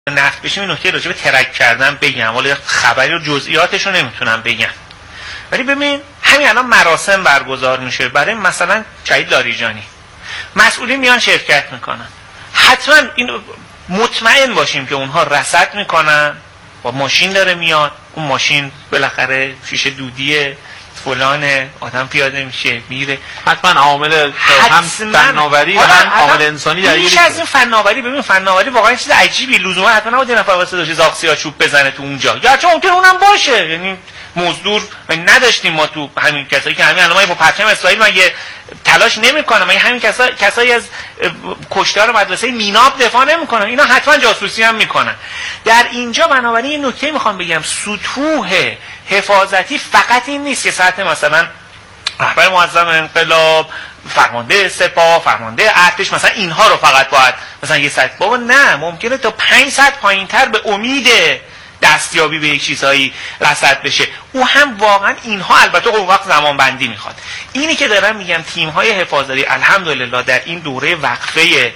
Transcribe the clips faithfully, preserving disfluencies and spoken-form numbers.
نفت بشیم این نکته راجع به ترک کردن بگم، ولی خبری و جزئیاتش رو نمیتونم بگم. ولی ببین همین الان مراسم برگزار میشه برای مثلا شهید لاریجانی، مسئولین میان شرکت میکنن، حتما این مطمئن باشیم که اونها رصد میکنن، با ماشین داره میاد، اون ماشین بالاخره شیشه دودیه فلان، آدم پیاده میشه میره، حتما عامل هم فناوری و هم عامل انسانی در میشه از این فناوری. ببین فناوری واقعا چیز عجیبی، لزوما حتما نباید نفر واسه داشت زاغسیا چوب بزنه تو اونجا، یا چون ممکن اونم باشه، یعنی مزدور نداشتیم ما تو همین کسایی که همین الان با پرچم اسرائیل مگه تلاش نمیکنن، مگه همین کسا کسایی از کشتار مدرسه میناب دفاع نمیکنن، اینا حتما جاسوسی هم میکنن. در اینجا بنابراین یه نکته میخوام بگم، سطوح حفاظتی فقط این نیست که ساعت مثلا رهبر معظم انقلاب، فرمانده سپاه، فرمانده ارتش مثلا اینها رو فقط باید مثلا یه ساعت، بابا نه، ممکنه تا پنج ساعت پایینتر به امید دستیابی به یک چیزهایی رصد بشه. او هم واقعا اینها البته اون وقت زمان بندی میخواد. اینی که دارم میگم تیم‌های حفاظتی الحمدلله در این دوره وقفه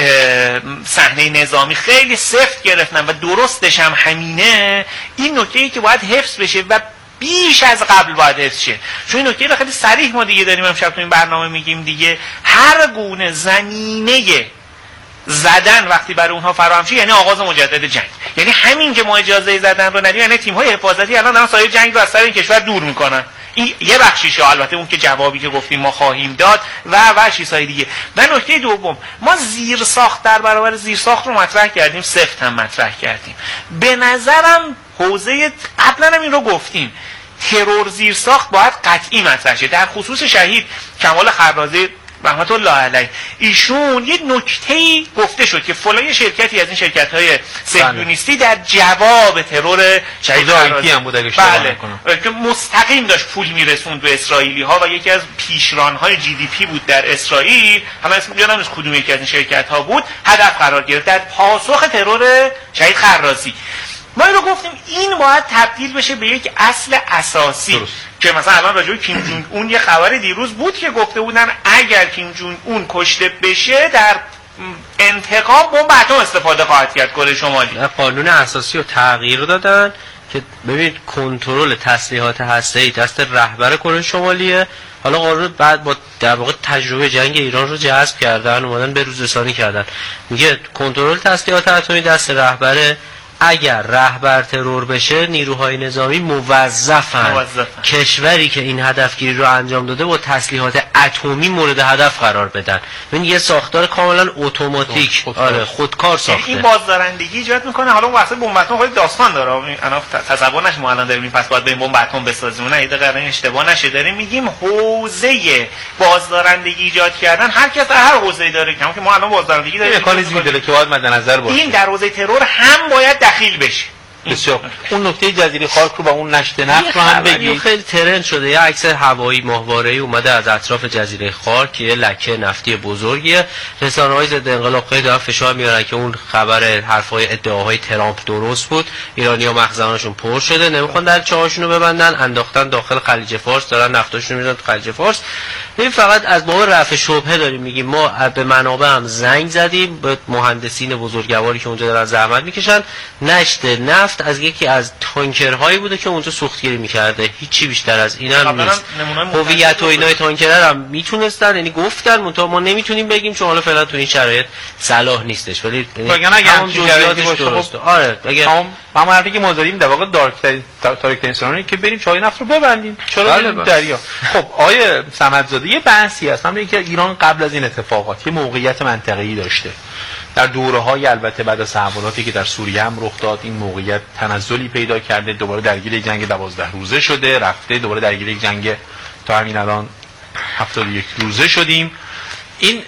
صحنه نظامی خیلی سفت گرفتن و درستش هم همینه. این نکته‌ای که باید حفظ بشه و بیش از قبل باید حفظ شه، چون این نکته خیلی صریح ما دیگه داریم امشب تو این برنامه میگیم دیگه، هر گونه زمینه زدن وقتی برای اونها فراهم شه یعنی آغاز مجدد جنگ، یعنی همین که ما اجازه زدن رو ندیم یعنی تیم‌های حفاظتی الان دارن سایر جنگ رو از سر این کشور دور میکنن. این یه بخشیشه، البته اون که جوابی که گفتیم ما خواهیم داد و و چیزهای دیگه. و نکته دوم، ما زیر ساخت در برابر زیر ساخت رو مطرح کردیم، سفت هم مطرح کردیم. به نظرم حوزه قبلا هم این رو گفتیم، ترور زیر ساخت باید قطعی مطرح شه. در خصوص شهید کمال خرازی رحمت الله علیه، ایشون یه نکته‌ای گفته شد که فلان شرکتی از این شرکت‌های صهیونیستی در جواب ترور شهید آیتی هم بود اگه اشتباه نکنم، که مستقیم داشت پول میرسوند به اسرائیلی‌ها و یکی از پیشران‌های جی دی پی بود در اسرائیل، حالا اسم یادم نیست کدوم یکی از این شرکت‌ها بود، هدف قرار گرفت در پاسخ ترور شهید خرازی. ما این رو گفتیم این باید تبدیل بشه به یک اصل اساسی درست. که مثلا الان راجع به کیم جونگ اون یه خبر دیروز بود که گفته بودن اگر کیم جونگ اون کشته بشه در انتقام بمب اتم استفاده خواهد کرد کره شمالی. قانون اساسی رو تغییر دادن که ببینید کنترل تسلیحات هسته‌ای دست رهبر کره شمالیه. حالا قانون بعد با در واقع تجربه جنگ ایران رو جذب کردن، اومدن به روزرسانی کردن، میگه کنترل تسلیحات اتمی دست رهبره، اگر رهبر ترور بشه نیروهای نظامی موظفن موظفن کشوری که این هدفگیری رو انجام داده با تسلیحات اتمی مورد هدف قرار بدن. این یه ساختار کاملا اتوماتیک آره خودکار ساخته. این بازدارندگی ایجاد میکنه. حالا اون واسه بمب اتم خود داستان داره، انا تصور نشه ما الان داریم پس باید به بمب اتم بسازیم، نه ایده قراره اشتباه نشه، داریم میگیم حوزه بازدارندگی ایجاد کردن هر کس هر حوزه‌ای داره که ما الان بازدارندگی داریم، مکانیزمی داره که باید مد نظر باشه. این در حوزه ترور هم باید دخیل بشه. بسیار. اون نکته جزیره خاک رو با اون نشت نفت رو هم بگید. خیلی ترند شده، یه عکس هوایی ماهواره‌ای اومده از اطراف جزیره خاک که یه لکه نفتی بزرگیه. رسانه‌های ضد انقلاب خیلی دارن فشار میارن که اون خبر حرفای ادعاهای ترامپ درست بود، ایرانی‌ها مخزناشون پر شده نمیخوان در چاهاشون رو ببندن، انداختن داخل خلیج فارس، دارن نفتاشون رو میذارن تو خلیج فارس. این فقط از باب رفع شبهه داریم میگیم. ما به منابع هم زنگ زدیم، به مهندسین بزرگواری که اونجا دارن زحمت میکشن. نشت نفت از یکی از تانکرهایی بوده که اونجا سوختگیری میکرده، هیچی بیشتر از این هم نیست. هویت و اینای تانکرها هم میتونستن، یعنی گفتن منتها ما نمیتونیم بگیم چون حالا فعلا تو این شرایط صلاح نیستش، ولی همون جزئیاتش درسته. آره اگه ما حرفی که ما داریم در واقع دارک تاریک تنسرانه که بریم چای نفت رو ببندیم، چرا بریم دریا. خب آیه صمدزاده یه بحثی هست، همین که ایران قبل از این اتفاقات یه موقعیت منطقه‌ای داشته. در دوره‌های البته بعد از تحولاتی که در سوریه هم رخ داد این موقعیت تنزلی پیدا کرده، دوباره درگیر یک جنگ دوازده روزه شده، رفته دوباره درگیر یک جنگ تا همین الان هفتاد و یک روزه شدیم. این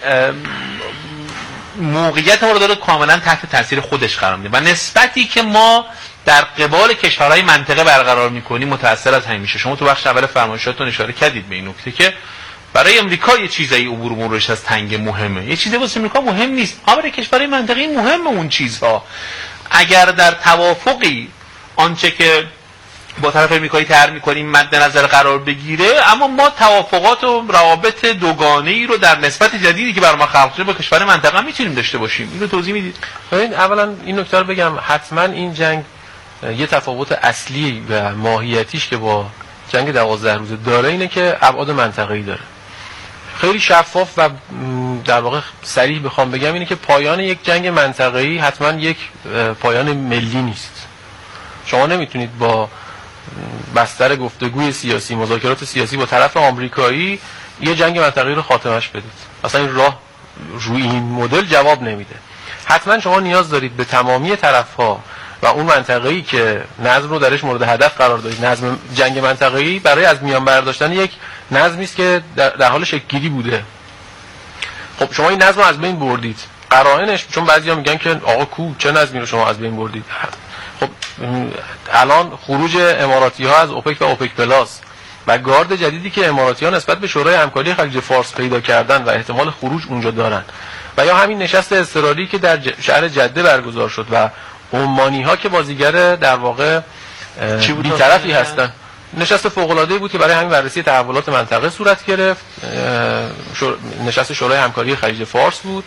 موقعیت ما رو داره کاملا تحت تاثیر خودش قرار میده و نسبتی که ما در قبال کشورهای منطقه برقرار میکنیم متأثر از همیشه. شما تو بخش اول فرمایشاتتون اشاره کردید به این نکته که برای امریکا یه چیزایی عبور و مرورش از تنگ مهمه، یه چیزی واسه امریکا مهم نیست، اما برای کشورهای منطقه‌ای مهمه اون چیزها. اگر در توافقی آنچه که با طرف آمریکایی طرح می‌کنیم مد نظر قرار بگیره، اما ما توافقات و روابط دوگانه‌ای رو در نسبت جدیدی که بر ما خلق شده با کشور منطقه میتونیم داشته باشیم. اینو توضیح میدید؟ ببین اولا این نکته رو بگم، حتما این جنگ یه تفاوت اصلی و ماهیتیش که با جنگ دوازده روزه داره اینه که ابعاد منطقه‌ای داره. خیلی شفاف و در واقع صریح بخوام بگم اینه که پایان یک جنگ منطقه‌ای حتما یک پایان ملی نیست. شما نمیتونید با بستر گفتگوی سیاسی، مذاکرات سیاسی با طرف آمریکایی یه جنگ منطقه‌ای رو خاتمش بدید. اصلا این راه روی این مدل جواب نمیده. حتما شما نیاز دارید به تمامی طرف‌ها و اون منطقه‌ای که نظم رو درش مورد هدف قرار دادید، نظم جنگ منطقه‌ای برای از میان برداشتن یک نظمی است که در, در حال شکل‌گیری بوده. خب شما این نظم رو از بین بردید. قرائنش، چون بعضیا میگن که آقا کو چه نظمی رو شما از بین بردید؟ خب الان خروج اماراتی ها از اوپک و اوپک پلاس و گارد جدیدی که اماراتی ها نسبت به شورای همکاری خلیج فارس پیدا کردن و احتمال خروج اونجا دارن، و یا همین نشست اضطراری که در شهر جده برگزار شد و عمانی ها که بازیگر در واقع بی‌طرفی هستن، نشست فوق‌العاده‌ای بود که برای همین بررسی تحولات منطقه صورت گرفت. شور... نشست شورای همکاری خلیج فارس بود.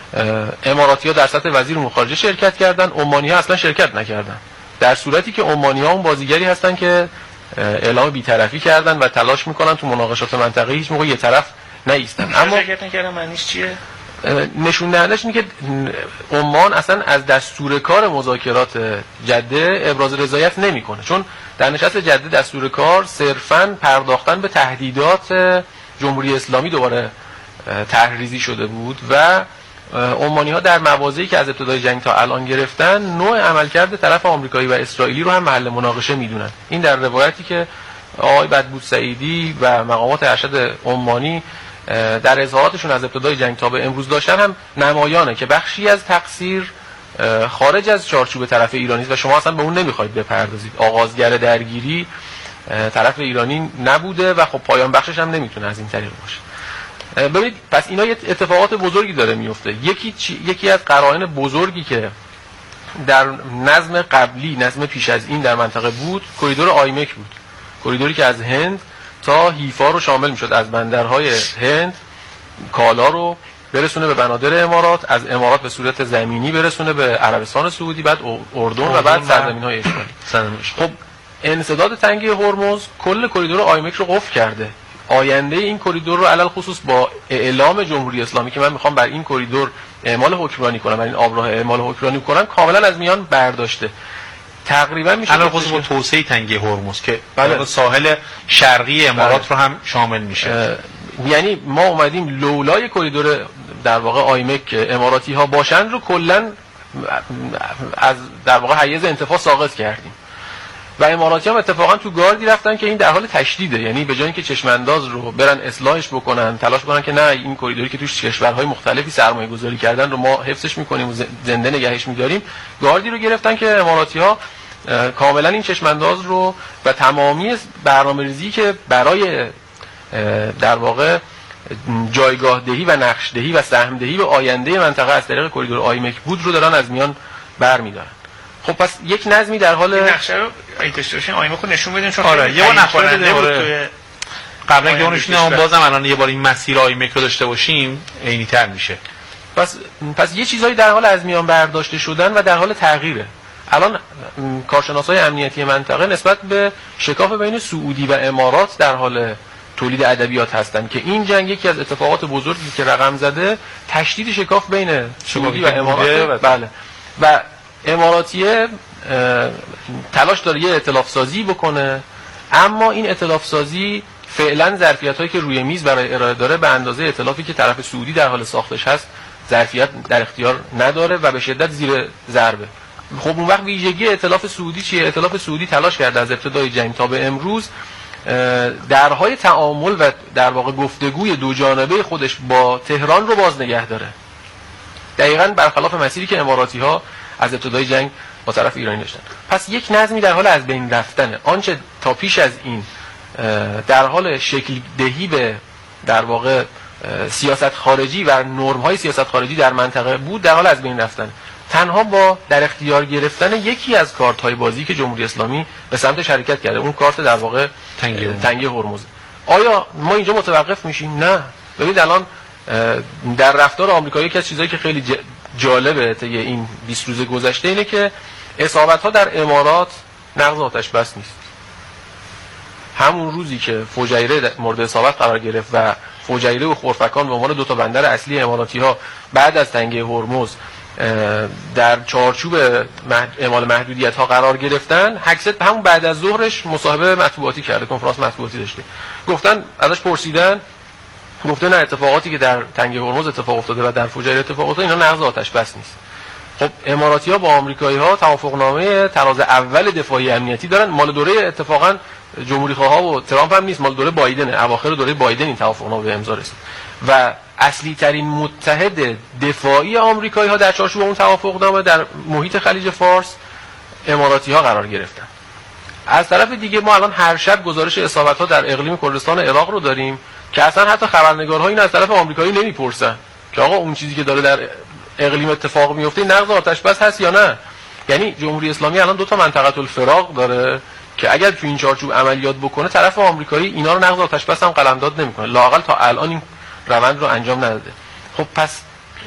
اماراتی‌ها در سطح وزیر امور خارجه شرکت کردن، عمانی‌ها اصلا شرکت نکردن، در صورتی که عمانی‌ها اون بازیگری هستن که اعلام بی‌طرفی کردن و تلاش میکنن تو مناقشات منطقه‌ای هیچ موقع یه طرف نیستن. اما شرکت نکردن معنیش چیه؟ نشون دهندش اینه که عمان اصلا از دستور کار مذاکرات جده ابراز رضایت نمیکنه، چون در نشست جده دستور کار صرفاً پرداختن به تهدیدات جمهوری اسلامی دوباره طرح‌ریزی شده بود و عمانی ها در موازی که از ابتدای جنگ تا الان گرفتن نوع عملکرد طرف آمریکایی و اسرائیلی رو هم محل مناقشه میدونن. این در روایتی که آقای بدبود سعیدی و مقامات ارشد عمانی در اظهاراتشون از ابتدای جنگ تا به امروز داشتن هم نمایانه که بخشی از تقصیر خارج از چارچوب طرف ایرانی است و شما اصلا به اون نمیخواید بپردازید. آغازگر درگیری طرف ایرانی نبوده و خب پایان بخشش هم نمیتونه از این طریق باشه. ببینید پس اینا یه اتفاقات بزرگی داره میفته. یکی یکی از قرائن بزرگی که در نظم قبلی، نظم پیش از این در منطقه بود، کریدور آیمک بود. کریدوری که از هند تا حیفا رو شامل میشد، از بندرهای هند کالا رو برسونه به بنادر امارات، از امارات به صورت زمینی برسونه به عربستان سعودی، بعد اردن و بعد سرزمین‌های اشغالی. خب انسداد تنگی هرمز کل کریدور آیمک رو قفل کرده. آینده این کریدور رو علل خصوص با اعلام جمهوری اسلامی که من میخوام بر این کریدور اعمال حکمرانی کنم، بر این آبراه اعمال حکمرانی کنم، کاملا از میان برداشته. تقریبا میشه علل خصوص با توسعه تنگی هرمز که بله ساحل شرقی امارات بله رو هم شامل میشه. یعنی ما اومدیم لولای کریدور در واقع آیمک اماراتی ها باشن رو کلا از در واقع حیز انتفاع ساقط کردیم و اماراتی هم اتفاقا تو گاردی رفتن که این در حال تشدیده. یعنی به جای اینکه چشم انداز رو برن اصلاحش بکنن، تلاش کنن که نه این کریدوری که توش کشورهای مختلفی سرمایه گذاری کردن رو ما حفظش میکنیم و زنده نگهش میداریم، گاردی رو گرفتن که اماراتی ها کاملا این چشم انداز رو و تمامی برنامه‌ریزی که برای در واقع جایگاه دهی و نقش دهی و سهم دهی به آینده منطقه از طریق کریدور آیمک بود رو دارن از میان برمی‌دارن. خب پس یک نظمی در حال نقشه رو ایتستوشن آیمکو نشون بدین، چون آره یه بار نقشه بده توی قبلا که اونش نه بازم الان یه بار این مسیر آیمک رو داشته باشیم عینی‌تر میشه. پس پس یه چیزایی در حال از میان برداشته شدن و در حال تغییره. الان کارشناسای امنیتی منطقه نسبت به شکاف بین سعودی و امارات در حال تولید ادبیات هستن که این جنگ یکی از اتفاقات بزرگی که رقم زده تشدید شکاف بین سعودی و امارات. بله و اماراتیه تلاش داره یه ائتلاف سازی بکنه، اما این ائتلاف سازی فعلا ظرفیت هایی که روی میز برای ارائه داره به اندازه ائتلافی که طرف سعودی در حال ساختش هست ظرفیت در اختیار نداره و به شدت زیر ضربه. خب اون وقت ویژگی ائتلاف سعودی چیه؟ ائتلاف سعودی تلاش کرده از ابتدای جنگ تا به امروز درهای تعامل و در واقع گفتگوی دو جانبه خودش با تهران رو باز نگه داره، دقیقاً برخلاف مسیری که اماراتی ها از ابتدای جنگ با طرف ایرانی داشتن. پس یک نظمی در حال از بین رفتنه. آنچه تا پیش از این در حال شکل دهی به در واقع سیاست خارجی و نرم های سیاست خارجی در منطقه بود در حال از بین رفتن. تنها با در اختیار گرفتن یکی از کارت‌های بازی که جمهوری اسلامی به سمت حرکت کرده، اون کارت در واقع تنگی هرمز. آیا ما اینجا متوقف میشیم؟ نه. ببینید الان در رفتار آمریکا یکی از چیزایی که خیلی جالبه طی این بیست روز گذشته اینه که اصابت‌ها در امارات نقض آتش بس نیست. همون روزی که فجیره مورد اصابت قرار گرفت و فجیره و خرفکان به عنوان دو تا بندر اصلی اماراتی‌ها بعد از تنگی هرمز در چارچوب اعمال محدودیت‌ها قرار گرفتن، هکست همون بعد از ظهرش مصاحبه مطبوعاتی کرده، کنفرانس مطبوعاتی داشته. گفتن ازش پرسیدن، گفته نه اتفاقاتی که در تنگی هرمز اتفاق افتاده و در فجیره اتفاق افتاده اینا نقض آتش بس نیست. خب اماراتی‌ها با آمریکایی‌ها توافقنامه تراز اول دفاعی امنیتی دارن، مال دوره اتفاقا جمهوری خواها و ترامپ هم نیست، مال دوره بایدنه، اواخر دوره بایدن این توافقنامه به امضا رسید و اصلی ترین متحد دفاعی آمریکایی‌ها در چارچوب اون توافقنامه در محیط خلیج فارس اماراتی‌ها قرار گرفتن. از طرف دیگه ما الان هر شب گزارش اصابت‌ها در اقلیم کردستان عراق رو داریم که اصلا حتی خبرنگارها این از طرف آمریکایی نمیپرسن که آقا اون چیزی که داره در اقلیم اتفاق میفته نقض آتش بس هست یا نه. یعنی جمهوری اسلامی الان دو تا منطقه الفراق داره که اگر تو این چارچوب عملیات بکنه طرف آمریکایی اینا رو نقض آتش بس هم قلمداد نمیکنه، لااقل تا الان این روند رو انجام نداده. خب پس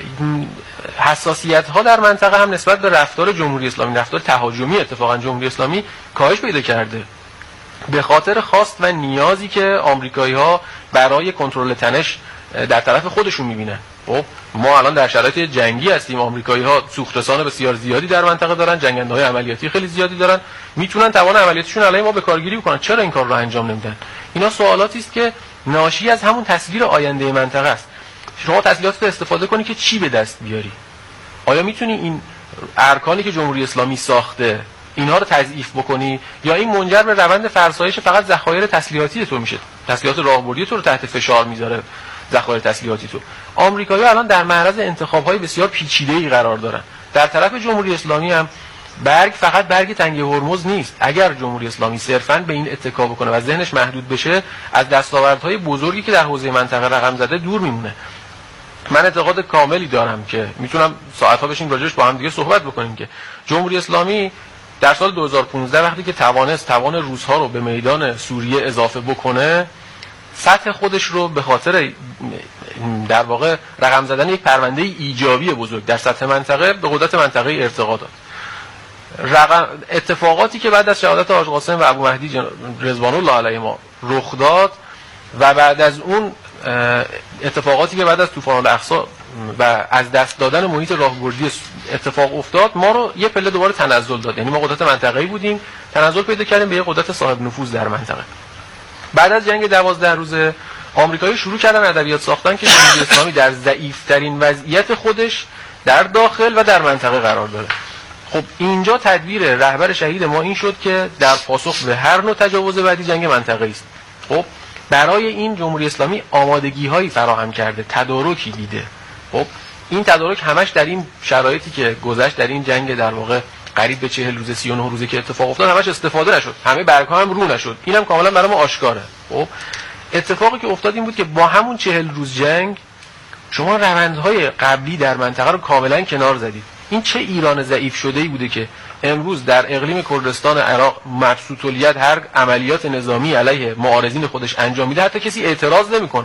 حساسیت ها در منطقه هم نسبت به رفتار جمهوری اسلامی، رفتار تهاجمی اتفاقا جمهوری اسلامی کاهش پیدا کرده به خاطر خواست و نیازی که آمریکایی ها برای کنترل تنش در طرف خودشون میبینن. خب ما الان در شرایط جنگی هستیم، آمریکایی ها سوخترسان بسیار زیادی در منطقه دارن، جنگنده های عملیاتی خیلی زیادی دارن، میتونن توان عملیاتیشون علیه ما به کارگیری بکنن، چرا این کار رو انجام نمیدن؟ اینا سوالاتی است که ناشی از همون تصویر آینده منطقه است. شما تسلیحات رو استفاده کنی که چی به دست بیاری؟ آیا میتونی این ارکانی که جمهوری اسلامی ساخته اینها رو تضعیف بکنی یا این منجر به روند فرسایش فقط ذخایر تسلیحاتی تو میشه؟ تسلیحات راهبردی تو رو تحت فشار میذاره، ذخایر تسلیحاتی تو. آمریکایی‌ها الان در معرض انتخاب‌های بسیار پیچیده‌ای قرار دارن. در طرف جمهوری اسلامی هم برگ فقط برگ تنگی هرمز نیست. اگر جمهوری اسلامی صرفاً به این اتکا بکنه و ذهنش محدود بشه، از دستاوردهای بزرگی که در حوزه منطقه رقم زده دور میمونه. من اعتقاد کاملی دارم که میتونم ساعت‌ها بشیم راجعش با هم دیگه صحبت بکنیم که جمهوری اسلامی در سال دو هزار و پانزده وقتی که توانست توان روس‌ها رو به میدان سوریه اضافه بکنه، سطح خودش رو به خاطر در واقع رقم زدن یک پرونده ایجابی بزرگ در سطح منطقه به قدرت منطقه ارتقا داد. رقم اتفاقاتی که بعد از شهادت حاج قاسم و ابو مهدی رضوان الله علیه ما رخ داد و بعد از اون اتفاقاتی که بعد از طوفان الاقصی و از دست دادن محیط راهبردی اتفاق افتاد، ما رو یه پله دوباره تنزل داد. یعنی ما قدرت منطقه‌ای بودیم، تنزل پیدا کردیم به یه قدرت صاحب نفوذ در منطقه. بعد از جنگ دوازده روزه آمریکایی شروع کردن ادبیات ساختن که جمهوری اسلامی در ضعیف‌ترین وضعیت خودش در داخل و در منطقه قرار داره. خب اینجا تدبیر رهبر شهید ما این شد که در پاسخ به هر نوع تجاوز بعدی جنگ منطقه‌ای است. خب برای این جمهوری اسلامی آمادگی‌هایی فراهم کرده، تدارکی دیده. خب این تدارک همش در این شرایطی که گذشت در این جنگ در واقع قریب به چهل روز سی و نه روزی که اتفاق افتاد همش استفاده نشد، همه برگ‌ها هم رو نشد. اینم کاملا برای ما آشکاره. خب اتفاقی که افتاد این بود که با همون چهل روز جنگ شما روندهای قبلی در منطقه رو کاملا کنار زدید. این چه ایران ضعیف شده‌ای بوده که امروز در اقلیم کردستان عراق مبسوط الید هر عملیات نظامی علیه معارضین خودش انجام میده، حتی کسی اعتراض نمیکنه.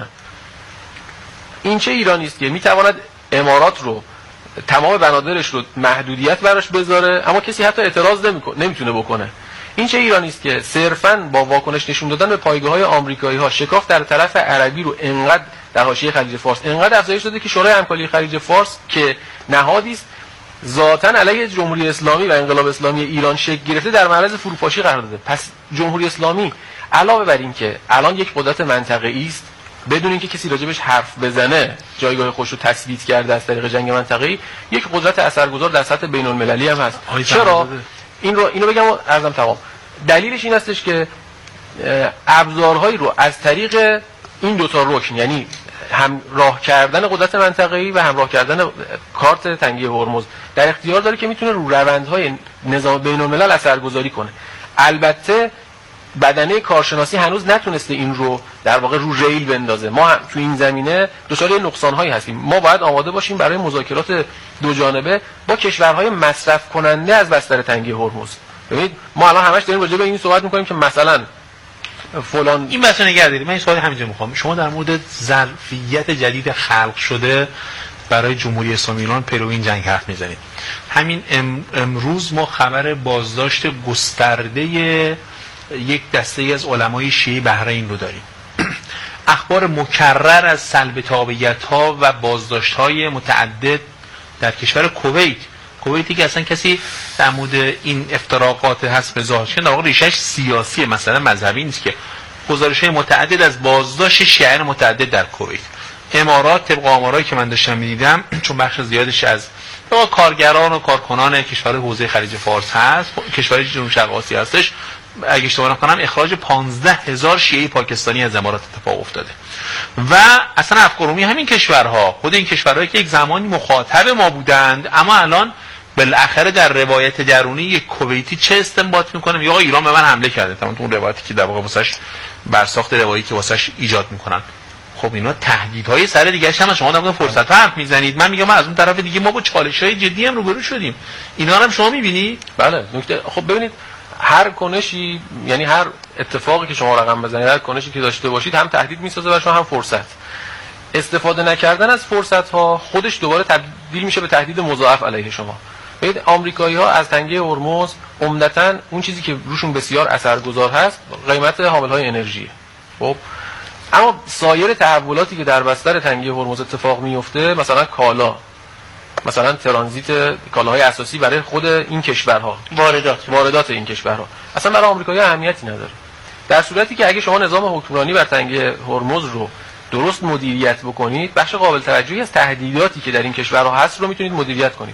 این چه ایرانی است که میتواند امارات رو تمام بنادرش رو محدودیت براش بذاره اما کسی حتی اعتراض نمیکنه، نمیتونه بکنه. این چه ایرانی است که صرفاً با واکنش نشون دادن به پایگاه‌های آمریکایی‌ها شکاف در طرف عربی رو انقدر در حاشیه خلیج فارس انقدر افزایش داده که شورای همکاری خلیج فارس که نهادی است ذاتاً علیه جمهوری اسلامی و انقلاب اسلامی ایران شکل گرفته در معرض فروپاشی قرار داده. پس جمهوری اسلامی علاوه بر این که الان یک قدرت منطقه‌ای است بدون اینکه کسی راجبش حرف بزنه، جایگاه خودش رو تثبیت کرده از طریق جنگ منطقه‌ای، یک قدرت اثرگذار در سطح بین‌المللی هم هست. چرا این رو اینو بگم و عرضم تمام. دلیلش این هستش که ابزارهایی رو از طریق این دو تا رکن، یعنی هم راه کردن قدرت منطقه‌ای و همراه کردن کارت تنگی هرمز در اختیار داره که میتونه رو روندهای نظام بین‌الملل اثرگذاری کنه. البته بدنه کارشناسی هنوز نتونسته این رو در واقع رو ریل بندازه. ما تو این زمینه دچار نقصان‌هایی هستیم. ما باید آماده باشیم برای مذاکرات دو جانبه با کشورهای مصرف کننده از بستر تنگی هرمز. ببینید ما الان همش داریم راجع به این صحبت می‌کنیم که مثلا فلان این بحثو نگه دارید. من این سوال همینجا می‌خوام. شما در مورد ظرفیت جدید خلق شده برای جمهوری اسلامی ایران پیرو این جنگ حرف میزنید. همین ام، امروز ما خبر بازداشت گسترده یک دسته از علمای شیعه بحرین رو داریم. اخبار مکرر از سلب تابعیت‌ها و بازداشت‌های متعدد در کشور کویت. کویتی که اصلا کسی در مورد این افتراقات حسب ظاهرش که در واقع ریشش سیاسی مثلا مذهبی نیست، که گزارش‌های متعدد از بازداشت شیعیان متعدد در کویت. امارات طبق آمارایی که من داشتم می‌دیدم، چون بخش زیادش از کارگران و کارکنان کشور حوزه خلیج فارس هست، کشور جنوب شرق آسیا هستش، اگه اشتباه نکنم اخراج پانزده هزار شیعه پاکستانی از امارات اتفاق افتاده. و اصلا افکارومی همین کشورها، خود این کشورهایی که یک زمانی مخاطب ما بودند، اما الان بالاخره در روایت درونی یک کویتی چه استنباط میکنه؟ یا ایران به من حمله کرده، تمام اون روایتی که در واقع واسش برساخت روایی که واسش ایجاد میکنن. خب اینا تهدیدهای سر دیگه هم. شما در مورد فرصت حرف میزنید، من میگم من از اون طرف دیگه ما با چالش‌های جدی هم روبرو شدیم. اینا هم شما میبینی؟ بله. نکته خب ببینید، هر کنشی، یعنی هر اتفاقی که شما رقم بزنید، هر کنشی که داشته باشید، هم تهدید میسازه و شما هم فرصت. استفاده نکردن از فرصت ها خودش دوباره تبدیل میشه به تهدید مضاعف علیه شما. ببینید آمریکایی‌ها از تنگه هرمز عمدتاً اون چیزی که روشون بسیار اثرگذار هست قیمت حامل‌های انرژی. خب اما سایر تحولاتی که در بستر تنگه هرمز اتفاق میفته، مثلا کالا، مثلا ترانزیت کالاهای اساسی برای خود این کشورها، واردات واردات این کشورها، اصلا برای آمریکایی‌ها اهمیتی نداره. در صورتی که اگه شما نظام حکمرانی بر تنگه هرمز رو درست مدیریت بکنید، بخش قابل توجهی از تهدیداتی که در این کشورها هست رو میتونید مدیریت کنید.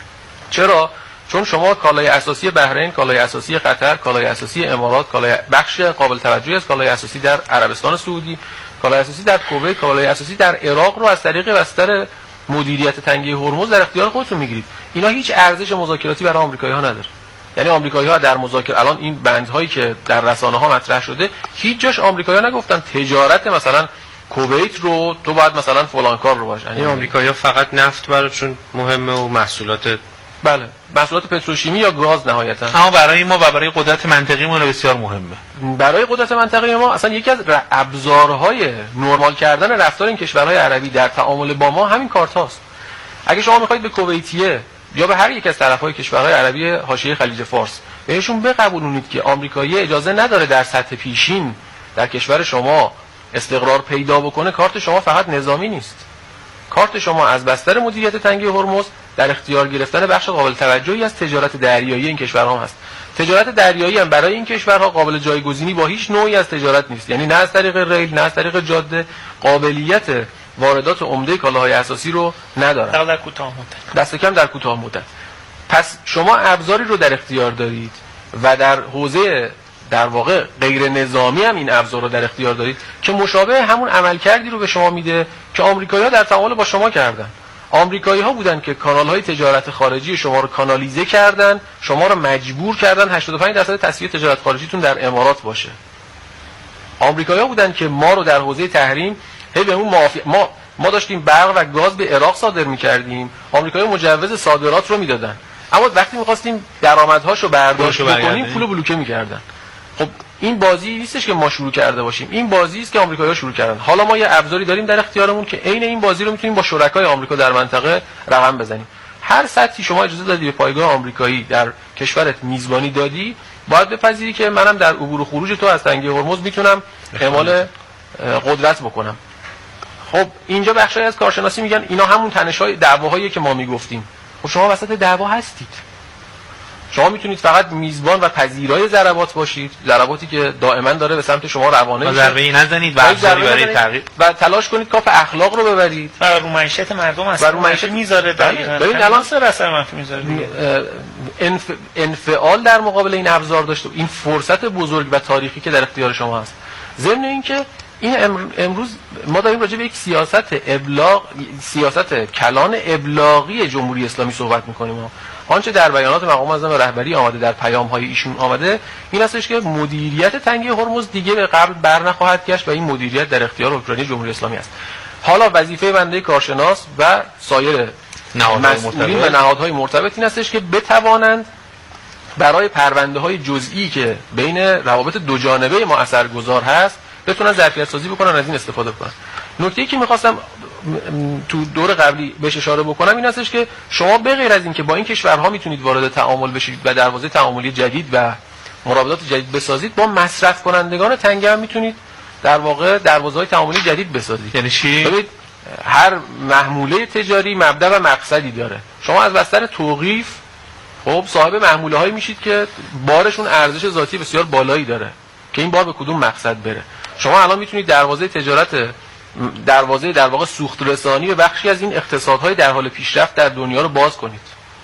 چرا؟ چون شما کالای اساسی بحرین، کالای اساسی قطر، کالای اساسی امارات، کالای بخش قابل توجهی از کالای اساسی در عربستان سعودی، کالای اساسی در کویت، کالای اساسی در عراق رو از طریق بستر مدیریت تنگه هرمز در اختیار خودتون میگیرید. اینا هیچ ارزش مذاکراتی برای آمریکایی‌ها نداره. یعنی آمریکایی‌ها در مذاکره الان این بندهایی که در رسانه‌ها مطرح شده، هیچ جاش آمریکایی‌ها نگفتن تجارت مثلا کویت رو تو باید مثلا فلان کار رو باشه. یعنی آمریکایی‌ها فقط نفت براشون مهمه و محصولات، بله، محصولات پتروشیمی یا گاز نهایتا. اما برای ما و برای قدرت منطقیمون بسیار مهمه. برای قدرت منطقی ما اصلا یکی از ابزارهای نرمال کردن رفتار این کشورهای عربی در تعامل با ما همین کارت هاست. اگه شما میخواید به کویتیه یا به هر یک از طرفهای کشورهای عربی حاشیه خلیج فارس بهشون بقبولونید که آمریکایی اجازه نداره در سطح پیشین در کشور شما استقرار پیدا بکنه، کارت شما فقط نظامی نیست. کارت شما از بستر مدیریت تنگه هرمز در اختیار گرفتن بخش قابل توجهی از تجارت دریایی این کشورها هست. تجارت دریایی هم برای این کشورها قابل جایگزینی با هیچ نوعی از تجارت نیست. یعنی نه از طریق ریل، نه از طریق جاده قابلیت واردات عمده کالاهای اساسی رو ندارن. در کوتاه مدت. دست کم در کوتاه مدت. پس شما ابزاری رو در اختیار دارید و در حوزه در واقع غیر نظامی هم این ابزار رو در اختیار دارید که مشابه همون عملکردی رو به شما میده که آمریکایی‌ها در تعامل با شما کردن. آمریکایی‌ها بودن که کانال‌های تجارت خارجی شما رو کانالیزه کردن، شما رو مجبور کردن هشتاد و پنج درصد تصفیه تجارت خارجیتون در امارات باشه. آمریکایی‌ها بودن که ما رو در حوزه تحریم هی به اون موافق ما ما داشتیم برق و گاز به عراق صادر می‌کردیم، آمریکایی‌ها مجوز صادرات رو میدادن، اما وقتی می‌خواستیم درآمدهاشو برداشت بکنیم پول بلوکه می‌کردن. خب این بازی نیستش که ما شروع کرده باشیم، این بازی است که آمریکایی‌ها شروع کردن. حالا ما یه ابزاری داریم در اختیارمون که عین این بازی رو میتونیم با شرکای آمریکا در منطقه رقم بزنیم. هر سطحی شما اجازه دادی به پایگاه آمریکایی در کشورت میزبانی دادی، باید بپذیری که منم در عبور و خروج تو از تنگه هرمز میتونم اعمال قدرت بکنم. خب اینجا بخشی از کارشناسی میگن اینا همون تنش‌های دعواهایی که ما میگفتیم. خب شما وسط دعوا هستید. شما میتونید فقط میزبان و پذیرای ضربات باشید، ضرباتی که دائما داره به سمت شما روانه میشه. ضربه‌ای نزنید و ابزاری برای تغییر و تلاش کنید کاف اخلاق رو ببرید و رو معیشت مردم اصلا و رو معیشت میذاره. ببین الان سر اثر منفی میذاره. انف... انفعال در مقابل این ابزار داشته، این فرصت بزرگ و تاریخی که در اختیار شما هست. ضمن اینکه این امروز ما داریم راجع به یک سیاست ابلاغ، سیاست کلان ابلاغی جمهوری اسلامی صحبت میکنیم. آنچه در بیانات مقام معظم رهبری آمده، در پیام‌های ایشون آمده، این هستش که مدیریت تنگه هرمز دیگه به قبل بر نخواهد گشت و این مدیریت در اختیار حکمرانی جمهوری اسلامی است. حالا وظیفه بنده کارشناس و سایر مسئولین و نهادهای مرتبط این هستش که بتوانند برای پرونده‌های جزئی که بین روابط دو جانبه ما اثرگذار هست بتونن ظرفیت سازی بکنن، از این استفاده کنن. نکته‌ای که می‌خواستم تو دور قبلی بهش اشاره بکنم این هستش که شما به غیر از این که با این کشورها میتونید وارد تعامل بشید و دروازه تعاملی جدید و مرابطات جدید بسازید، با مصرف کنندگان تنگه هم میتونید در واقع دروازه‌های تعاملی جدید بسازید. یعنی چی؟ ببینید هر محموله تجاری مبدا و مقصدی داره. شما از بستر توقیف خب صاحب محموله‌هایی میشید که بارشون ارزش ذاتی بسیار بالایی داره که این بار به کدوم مقصد بره. شما الان میتونید دروازه تجارت، دروازه در واقع سوخت رسانی و بخشی از این اقتصادهای در حال پیشرفت در دنیا رو باز کنید.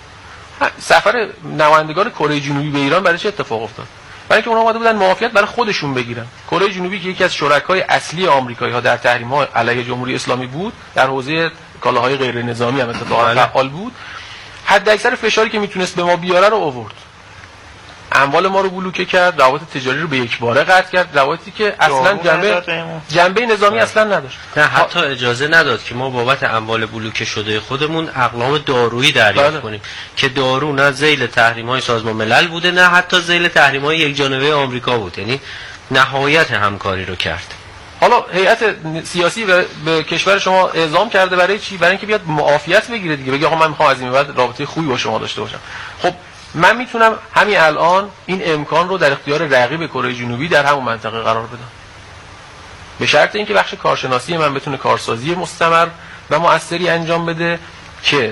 سفر نمایندگان کره جنوبی به ایران برای چه اتفاق افتاد؟ برای اینکه اونها اومده بودن معافیت برای خودشون بگیرن. کره جنوبی که یکی از شرکای اصلی آمریکایی‌ها در تحریم‌ها علیه جمهوری اسلامی بود، در حوزه کالاهای غیر نظامی هم اتفاقا فعال بود، حد اکثر فشاری که میتونست به ما بیاره رو آورد. اموال ما رو بلوکه کرد، روابط تجاری رو به یک باره قطع کرد، روابطی که اصلا جنبه جنبه نظامی اصلا نداشت. نه حتی اجازه نداد که ما بابت اموال بلوکه شده خودمون اقلام دارویی دریافت بله. کنیم که دارو نه ذیل تحریم‌های سازمان ملل بوده نه حتی ذیل تحریم‌های یک جانبه آمریکا بود. یعنی نهایت همکاری رو کرد. حالا هیئت سیاسی به کشور شما اعزام کرده برای چی؟ برای اینکه بیاد معافیت بگیره دیگه، بگه آقا من می‌خوام از این بعد رابطه خوبی با شما داشته باشم. خب من میتونم همین الان این امکان رو در اختیار رقیب کره جنوبی در همون منطقه قرار بدم، به شرط اینکه بخش کارشناسی من بتونه کارسازی مستمر و مؤثری انجام بده که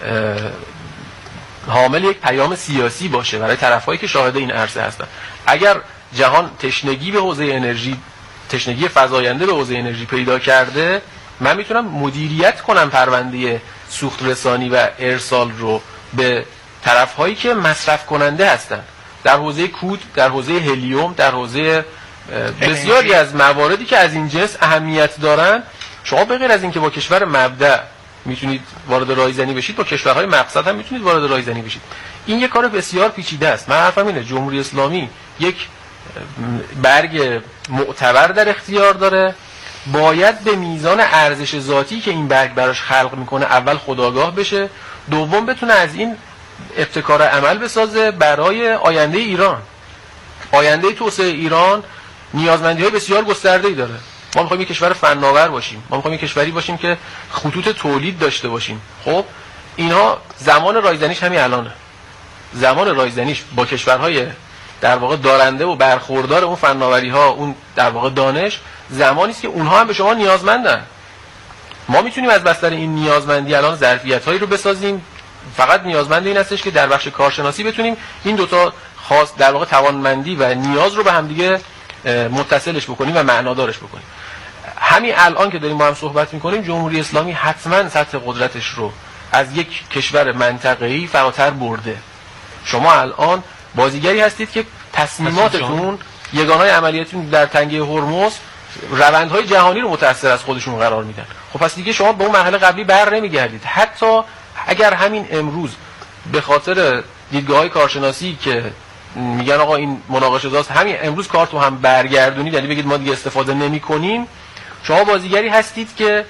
حامل یک پیام سیاسی باشه برای طرفایی که شاهد این عرصه هستن. اگر جهان تشنگی به حوزه انرژی، تشنگی فزاینده به حوزه انرژی پیدا کرده، من میتونم مدیریت کنم پرونده سوخت رسانی و ارسال رو به طرف هایی که مصرف کننده هستند، در حوزه کود، در حوزه هلیوم، در حوزه بسیاری از مواردی که از این جنس اهمیت دارن. شما به غیر از این که با کشور مبدأ میتونید وارد رایزنی بشید، با کشورهای مقصد هم میتونید وارد رایزنی بشید. این یک کار بسیار پیچیده است. من حرفم اینه جمهوری اسلامی یک برگ معتبر در اختیار داره، باید به میزان ارزش ذاتی که این برگ براش خلق میکنه اول خودآگاه بشه، دوم بتونه از این ابتکار عمل بسازه برای آینده ایران. آینده توسعه ایران نیازمندی های بسیار گسترده‌ای داره. ما می‌خوایم یک کشور فناور باشیم، ما می‌خوایم یک کشوری باشیم که خطوط تولید داشته باشیم. خب اینها زمان رایزنیش همین الانه. زمان رایزنیش با کشورهای در واقع دارنده و برخوردار اون فناوری‌ها، اون در واقع دانش، زمانی است که اونها هم به شما نیازمندن. ما میتونیم از بستر این نیازمندی الان ظرفیت‌هایی رو بسازیم. فقط نیازمند این هستش که در بخش کارشناسی بتونیم این دوتا خاص در واقع توانمندی و نیاز رو به هم دیگه متصلش بکنیم و معنادارش بکنیم. همین الان که داریم با هم صحبت میکنیم، جمهوری اسلامی حتما سطح قدرتش رو از یک کشور منطقه‌ای فراتر برده. شما الان بازیگری هستید که تصمیماتتون، یگانه‌های عملیاتتون در تنگه هرمز روندهای جهانی رو متأثر از خودشون قرار میدن. خب پس دیگه شما به اون مرحله قبلی بر نمیگردید. حتی اگر همین امروز به خاطر دیدگاه‌های کارشناسی که میگن آقا این مناقشه‌زاست، همین امروز کارتو هم برگردونید، یعنی بگید ما دیگه استفاده نمی‌کنیم، شما بازیگری هستید که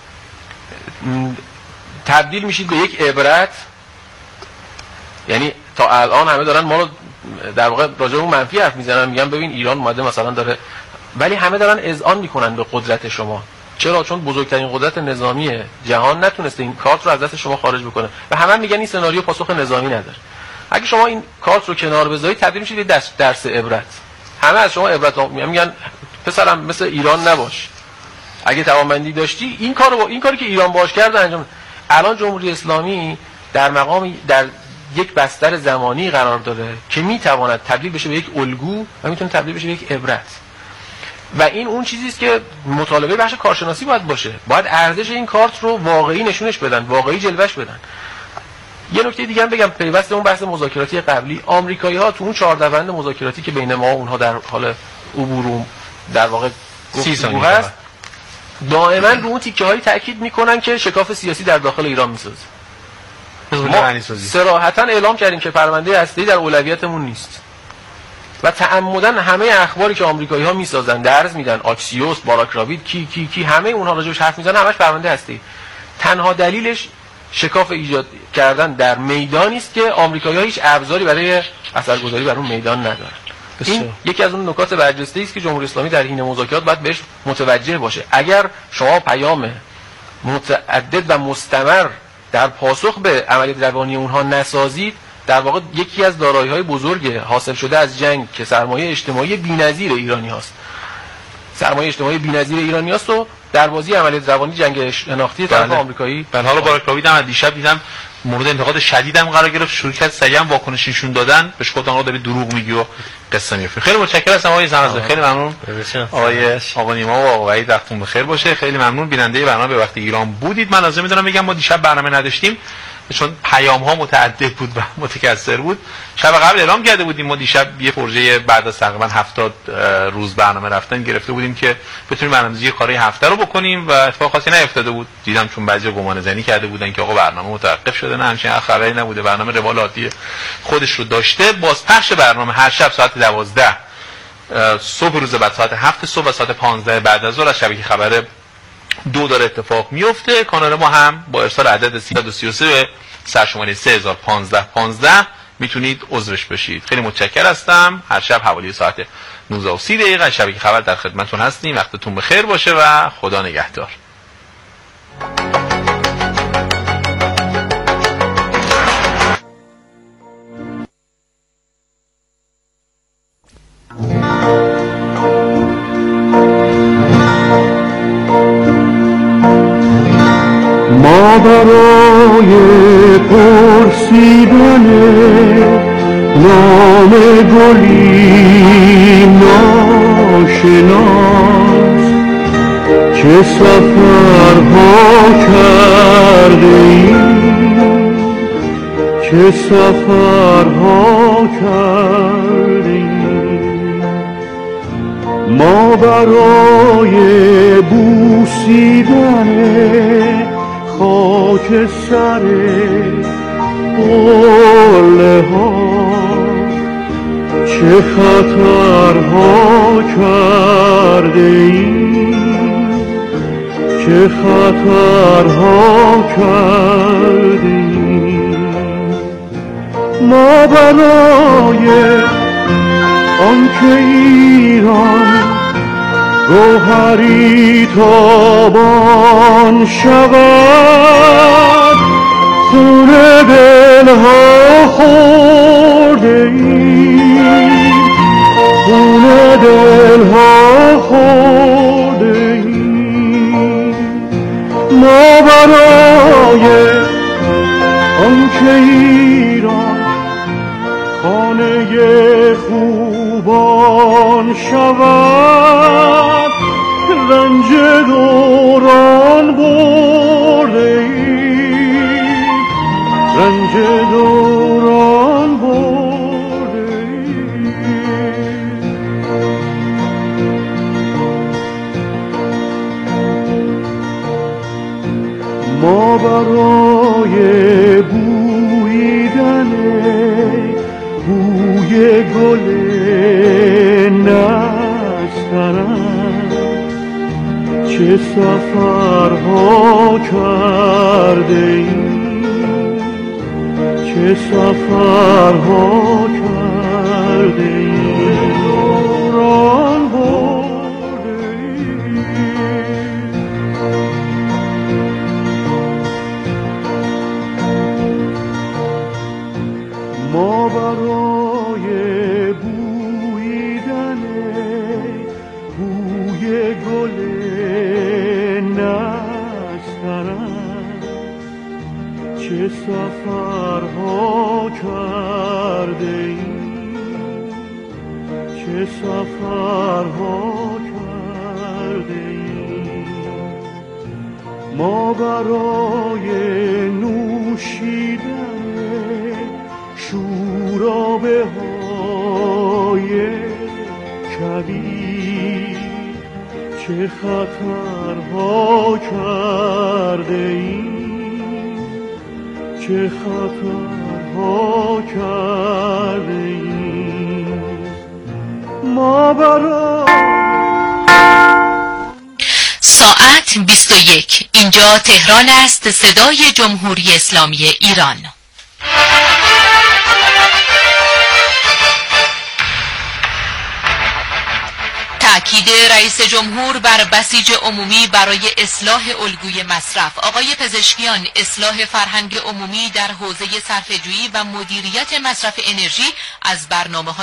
تبدیل میشید به یک عبرت. یعنی تا الان همه دارن ما رو در واقع راجع به اون منفی حرف میزنن، میگن ببین ایران اومده مثلا داره، ولی همه دارن اذعان میکنن به قدرت شما. چرا؟ چون بزرگترین قدرت نظامی جهان نتونسته این کارت رو از دست شما خارج بکنه و همه میگن این سناریو پاسخ نظامی نداره. اگه شما این کارت رو کنار بذارید، تبدیل میشید به درس درس عبرت. همه از شما عبرت میگن پسرم مثل ایران نباش. اگه توانمندی داشتی این کارو با این کاری که ایران باش کرد انجام. الان جمهوری اسلامی در مقامی در یک بستر زمانی قرار داره که میتواند تبدیل بشه به یک الگو و میتونه تبدیل بشه به یک عبرت. و این اون چیزی است که مطالبه بخش کارشناسی باید باشه. باید ارزش این کارت رو واقعی نشونش بدن، واقعی جلوش بدن. یه نکته دیگه هم بگم پیوسته اون بحث مذاکراتی قبلی، آمریکایی‌ها تو اون چهار دونده مذاکراتی که بین ما و اونها در حال عبور در واقع گفتگو هست دائما رو اون تیکه هایی تاکید میکنن که شکاف سیاسی در داخل ایران میسازه. ما صراحتا اعلام کردیم که پرونده هسته‌ای در اولویتمون نیست و تعمداً همه اخباری که آمریکایی‌ها میسازن درز میدن، آکسیوس، باراک رابید، کی کی کی همه اونها راجعش حرف میزنن، همش پرونده هسته‌ای. تنها دلیلش شکاف ایجاد کردن در میدانی است که آمریکایی‌ها هیچ ابزاری برای اثرگذاری بر اون میدان ندارن. این یکی از اون نکات برجسته‌ای است که جمهوری اسلامی در حین مذاکرات باید بهش متوجه باشه. اگر شما پیام متعدد و مستمر در پاسخ به عملیات روانی اونها نسازید، در واقع یکی از دارایی‌های بزرگ حاصل شده از جنگ که سرمایه اجتماعی بی‌نظیر ایرانی هاست سرمایه اجتماعی بی‌نظیر ایرانی هاست و در بازی عملیات روانی جنگ شناختی طرف آمریکایی. بله حالا باراک رابید هم دیشب دیدم مورد انتقاد شدیدم قرار گرفت، شروع کرد سریعا واکنش نشون دادن، بهش گفتن آقا داری دروغ میگی و قصه میگی. خیلی متشکرم از آقای زمزمه، خیلی ممنون آقای آقا نیما و آقا وحید، وقتتون بخیر باشه. خیلی ممنون بیننده برنامه به وقت ایران بودید. من لازم میدونم بگم ما دیشب برنامه نداشتیم چون پیام ها متعدد بود و متکثر بود. شب قبل اعلام کرده بودیم ما دیشب یه پروژه بعد از تقریبا هفتاد روز برنامه رفتن گرفته بودیم که بتونیم برنامه‌ریزی کاری هفته رو بکنیم و اتفاق خاصی نیفتاده بود. دیدم چون بعضی گمان زنی کرده بودن که آقا برنامه متوقف شده، نه همچین خبری نبوده، برنامه روال عادی خودش رو داشته. بازپخش برنامه هر شب ساعت دوازده صبح روز بعد، ساعت هفت صبح و ساعت پانزده بعد از ظهر از شبکه خبر دو داره اتفاق میفته. کانال ما هم با ارسال عدد سیصد و سی و سه به سرشماره سه هزار و پانزده پانزده میتونید عضوش بشید. خیلی متشکر هستم. هر شب حوالی ساعت نوزده و سی دقیقه شبکه خبر در خدمتتون هستیم. وقتتون بخیر باشه و خدا نگهدار. ما برای پرسیدن نام گلی ناشناس چه سفرها کردیم، چه سفرها کردیم. ما برای بوسیدن خاک سر قله ها چه خطرها کرده ایم، چه خطرها کرده ایم. ما برای آنکه ایران گوهری تابان شود خون دلها خورده ایم، خون دلها خورده ایم. ما برای آنکه ایران خانه خوبان شود رنج دوران برده ایم، رنج دوران برده ایم. ما برای بویدن بوی گل نسترن چه سفرها کرده ایم، چه سفرها کرده ایم. دوران برده ایم. ما برای بویدن بوی گل نسترن چه سفرها کرده ایم، چه سفرها کرده ایم. ما برای نوشیدن شورابه های کبیر چه خطرها کرده ایم، چه خطرها کرده ایم ما برای. ساعت بیست و یک. اینجا تهران است، صدای جمهوری اسلامی ایران. تأکید رئیس جمهور بر بسیج عمومی برای اصلاح الگوی مصرف. آقای پزشکیان، اصلاح فرهنگ عمومی در حوزه صرفه‌جویی و مدیریت مصرف انرژی از برنامه‌های